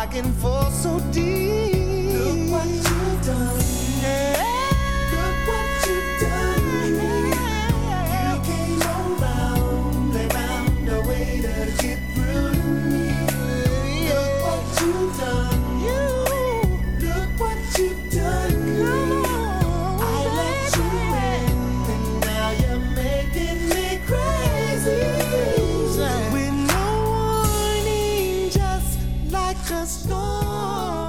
I can fall so deep. Look what you've done. Yeah. Look what you've done. You came around and round a way to get through to me. Look what you've done. Look what you've done. I let you in, and now you're making me crazy. With no warning, just like a storm.